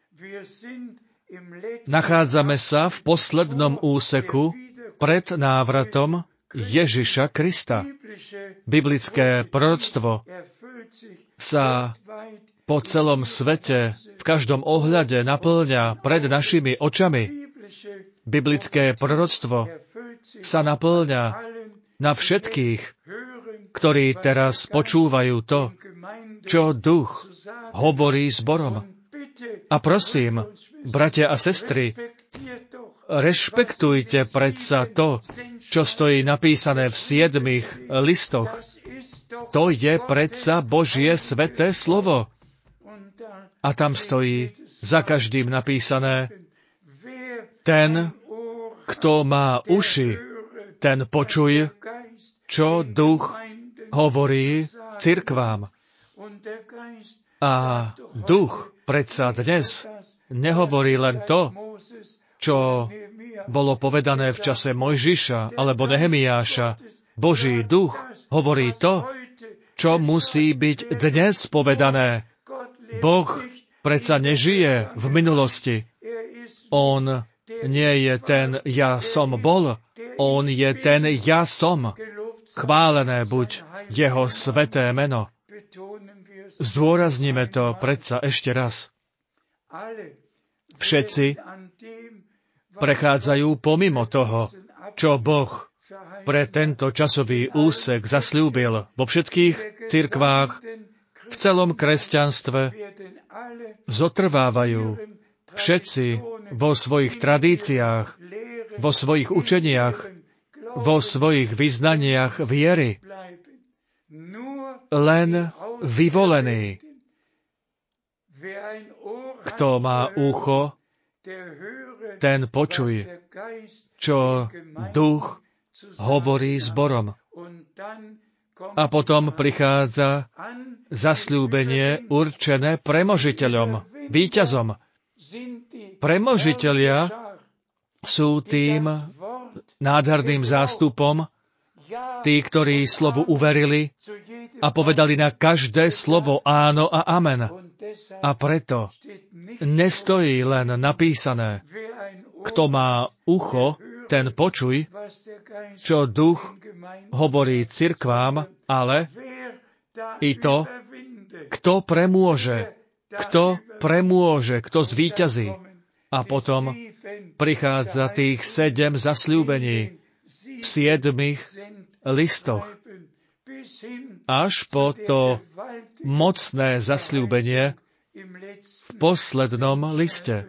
[SPEAKER 2] nachádzame sa v poslednom úseku pred návratom Ježiša Krista. Biblické proroctvo sa po celom svete v každom ohľade napĺňa pred našimi očami. Biblické proroctvo sa napĺňa na všetkých, ktorí teraz počúvajú to, čo Duch hovorí zborom. A prosím, bratia a sestry, rešpektujte predsa to, čo stojí napísané v 7 listoch. To je predsa Božie sväté slovo. A tam stojí za každým napísané, ten, kto má uši, ten počuj, čo Duch hovorí cirkvám. A Duch predsa dnes nehovorí len to, čo bolo povedané v čase Mojžiša alebo Nehemiáša. Boží duch hovorí to, čo musí byť dnes povedané. Boh predsa nežije v minulosti. On nie je ten ja som bol, on je ten ja som. Chválené buď jeho sveté meno. Zdôraznime to predsa ešte raz. Všetci prechádzajú pomimo toho, čo Boh pre tento časový úsek zasľúbil vo všetkých cirkvách, v celom kresťanstve. Zotrvávajú všetci vo svojich tradíciách, vo svojich učeniach, vo svojich vyznaniach viery. Len vyvolený. Kto má ucho, ten počuj, čo duch hovorí zborom. A potom prichádza zasľúbenie určené premožiteľom, víťazom. Premožitelia sú tým nádherným zástupom, tí, ktorí slovu uverili a povedali na každé slovo áno a amen. A preto nestojí len napísané, kto má ucho, ten počuj, čo duch hovorí cirkvám, ale i to, kto premôže, kto zvíťazí. A potom prichádza tých 7 zasľúbení v 7 listoch. Až po to mocné zasľúbenie v poslednom liste.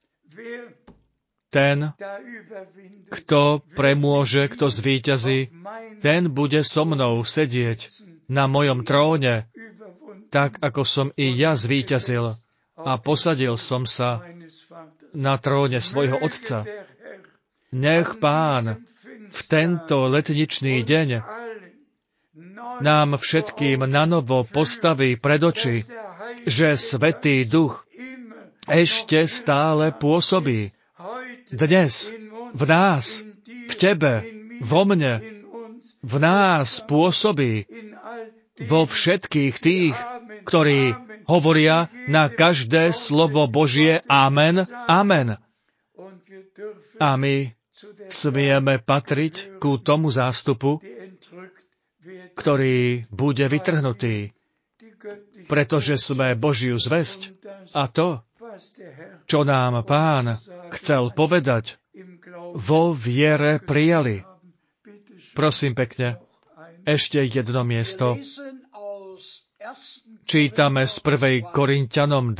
[SPEAKER 2] Ten, kto premôže, kto zvíťazí, ten bude so mnou sedieť na mojom tróne, tak ako som i ja zvíťazil a posadil som sa na tróne svojho Otca. Nech Pán v tento letničný deň nám všetkým nanovo postaví pred oči, že Svätý Duch ešte stále pôsobí. Dnes, v nás, v tebe, vo mne, v nás pôsobí vo všetkých tých, ktorí hovoria na každé slovo Božie Amen, Amen. A my smieme patriť ku tomu zástupu, ktorý bude vytrhnutý, pretože sme Božiu zvesť a to, čo nám Pán chcel povedať, vo viere prijali. Prosím pekne, ešte jedno miesto. Čítame z 1. Korinťanom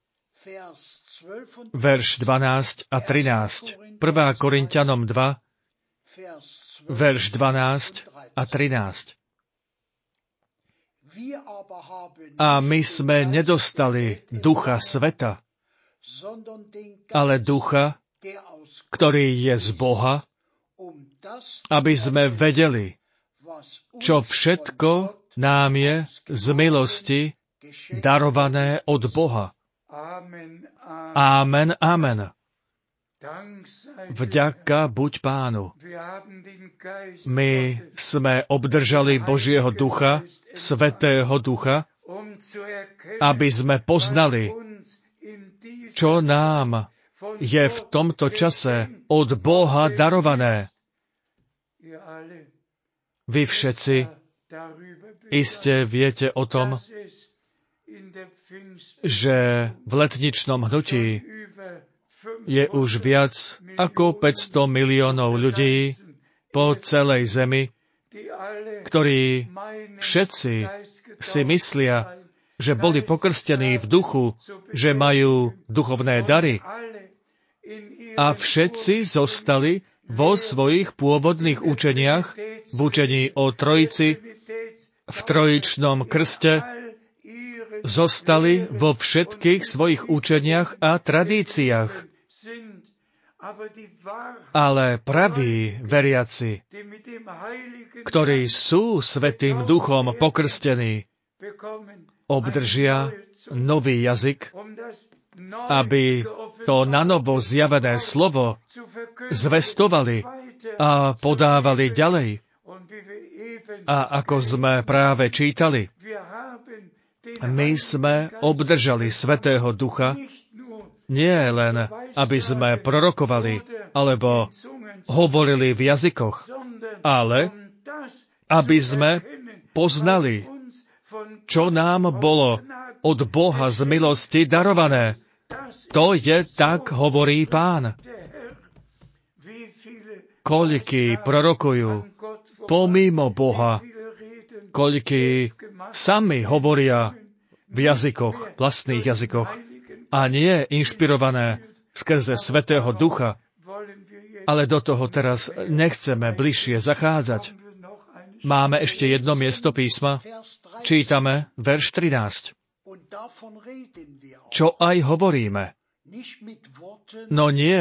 [SPEAKER 2] 2, verš 12 a 13. 1. Korinťanom 2, verš 12 a 13. A my sme nedostali ducha sveta, ale ducha, ktorý je z Boha, aby sme vedeli, čo všetko nám je z milosti darované od Boha. Amen, amen. Vďaka buď Pánu. My sme obdržali Božieho ducha, Svätého Ducha, aby sme poznali, čo nám je v tomto čase od Boha darované. Vy všetci iste viete o tom, že v letničnom hnutí je už viac ako 500 miliónov ľudí po celej zemi, ktorí všetci si myslia, že boli pokrstení v duchu, že majú duchovné dary. A všetci zostali vo svojich pôvodných učeniach, v učení o Trojici, v trojičnom krste, zostali vo všetkých svojich učeniach a tradíciách. Ale praví veriaci, ktorí sú Svätým Duchom pokrstení, obdržia nový jazyk, aby to nanovo zjavené slovo zvestovali a podávali ďalej. A ako sme práve čítali, my sme obdržali Svätého Ducha nie len, aby sme prorokovali alebo hovorili v jazykoch, ale aby sme poznali, čo nám bolo od Boha z milosti darované. To je, tak hovorí Pán. Koľkí prorokujú pomimo Boha, koľkí sami hovoria v jazykoch, vlastných jazykoch, a nie inšpirované skrze Svätého Ducha. Ale do toho teraz nechceme bližšie zachádzať. Máme ešte jedno miesto písma. Čítame verš 13. Čo aj hovoríme? No nie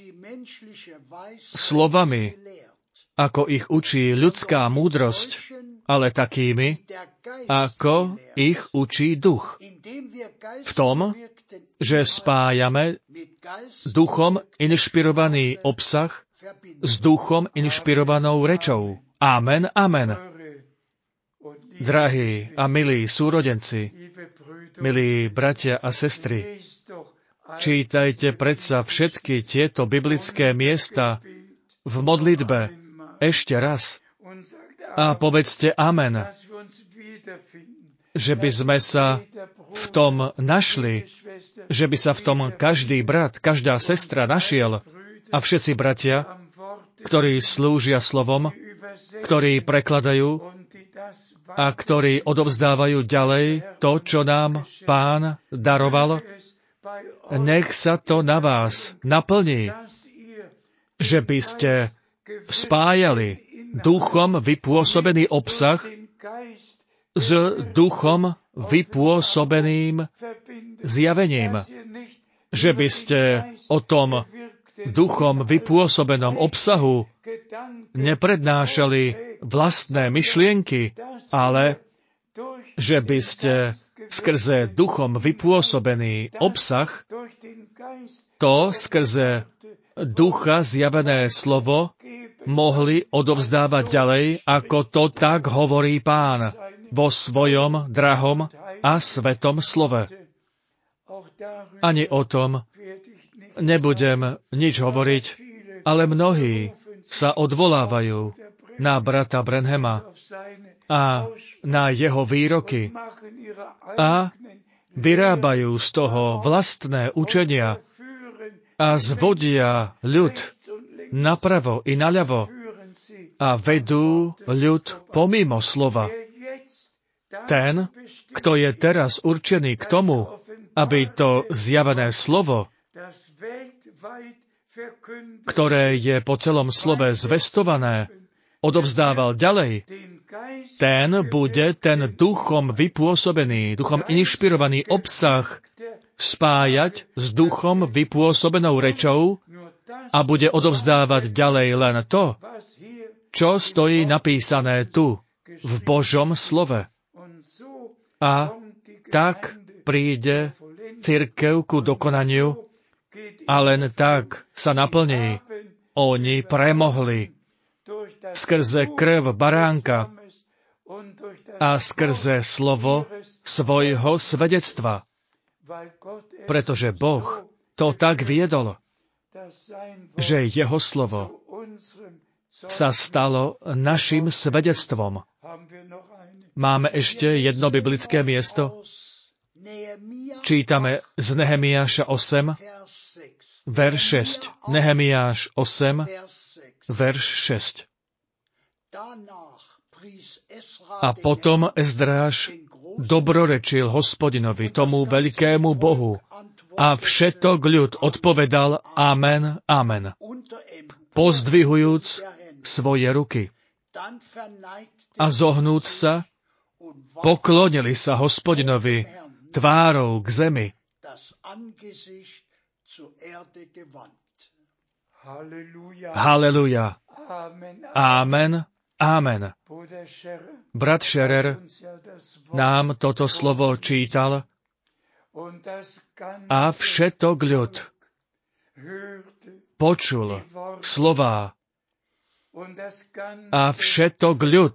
[SPEAKER 2] slovami, ako ich učí ľudská múdrosť, ale takými, ako ich učí duch. V tom, že spájame duchom inšpirovaný obsah s duchom inšpirovanou rečou. Amen, amen. Drahí a milí súrodenci, milí bratia a sestry, čítajte predsa všetky tieto biblické miesta v modlitbe ešte raz a povedzte amen, že by sme sa v tom našli, že by sa v tom každý brat, každá sestra našiel a všetci bratia, ktorí slúžia slovom, ktorí prekladajú a ktorí odovzdávajú ďalej to, čo nám Pán daroval, nech sa to na vás naplní, že by ste spájali duchom vypôsobený obsah s duchom vypôsobeným zjavením. Že by ste o tom duchom vypôsobenom obsahu neprednášali vlastné myšlienky, ale že by ste skrze duchom vypôsobený obsah, to skrze ducha zjavené slovo mohli odovzdávať ďalej, ako to tak hovorí Pán vo svojom drahom a svetom slove. Ani o tom nebudem nič hovoriť, ale mnohí sa odvolávajú na brata Branhama a na jeho výroky a vyrábajú z toho vlastné učenia a zvodia ľud napravo i naľavo a vedú ľud pomimo slova. Ten, kto je teraz určený k tomu, aby to zjavené slovo, ktoré je po celom slove zvestované, odovzdával ďalej, ten bude ten duchom vypôsobený, duchom inšpirovaný obsah spájať s duchom vypôsobenou rečou a bude odovzdávať ďalej len to, čo stojí napísané tu, v Božom slove. A tak príde cirkev ku dokonaniu a len tak sa naplní. Oni premohli skrze krv baránka a skrze slovo svojho svedectva. Pretože Boh to tak viedol, že jeho slovo sa stalo našim svedectvom. Máme ešte jedno biblické miesto. Čítame z Nehemiáša 8, verš 6. Nehemiáš 8, verš 6. A potom Ezdráš dobrorečil Hospodinovi, tomu veľkému Bohu, a všetok ľud odpovedal Amen, Amen, pozdvihujúc svoje ruky. A zohnúc sa, poklonili sa Hospodinovi tvárou k zemi. Halleluja. Amen, amen. Brat Scherer nám toto slovo čítal a všetok ľud počul slová a všetok ľud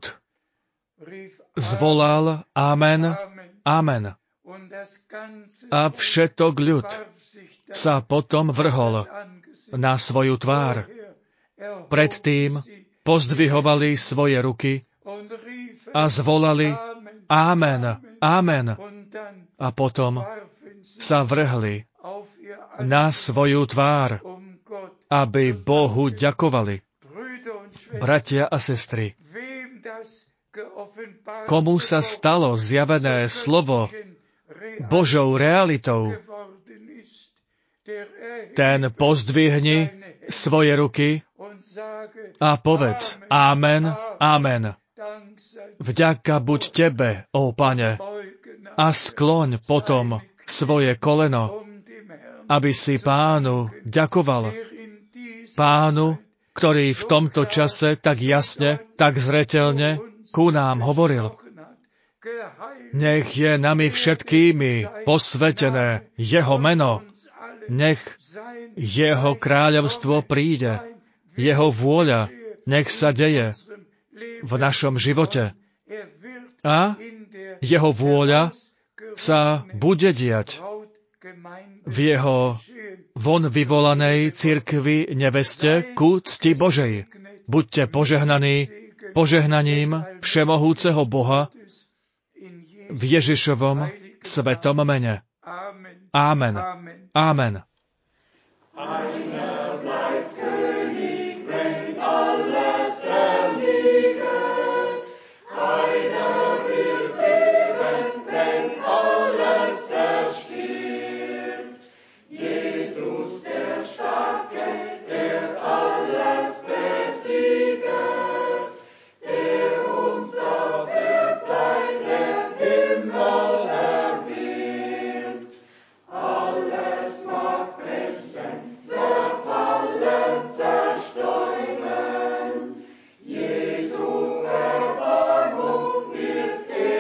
[SPEAKER 2] zvolal Amen, Amen. A všetok ľud sa potom vrhol na svoju tvár. Predtým pozdvihovali svoje ruky a zvolali Amen, Amen. A potom sa vrhli na svoju tvár, aby Bohu ďakovali. Bratia a sestry, komu sa stalo zjavené slovo Božou realitou, ten pozdvihni svoje ruky a povedz Amen, Amen. Vďaka buď Tebe, ó Pane, a skloň potom svoje koleno, aby si Pánu ďakoval. Pánu, ktorý v tomto čase tak jasne, tak zreteľne ku nám hovoril. Nech je nami všetkými posvetené Jeho meno. Nech Jeho kráľovstvo príde. Jeho vôľa nech sa deje v našom živote. A Jeho vôľa sa bude diať v Jeho von vyvolanej cirkvi neveste ku cti Božej. Buďte požehnaní požehnaním všemohúceho Boha v Ježišovom svetom mene. Amen. Amen.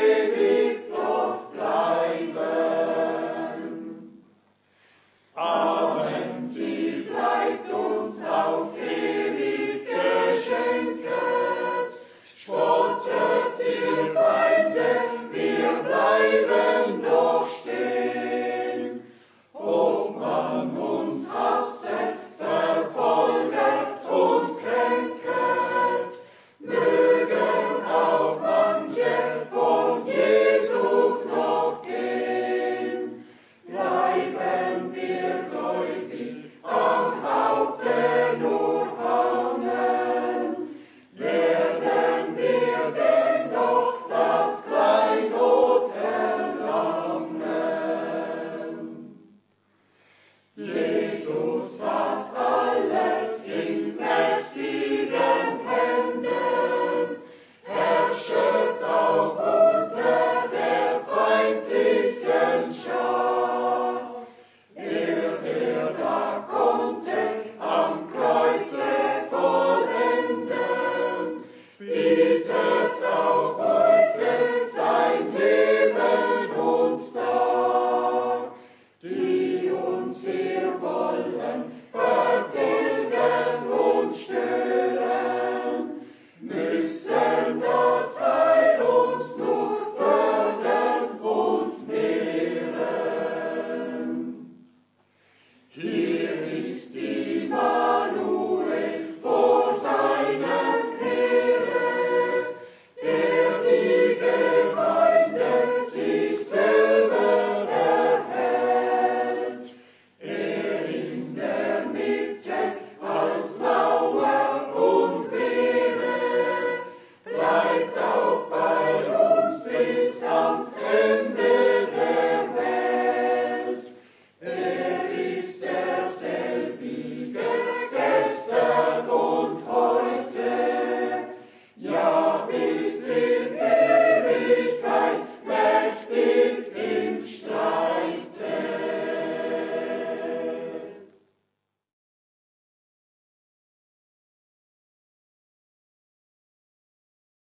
[SPEAKER 1] Amen.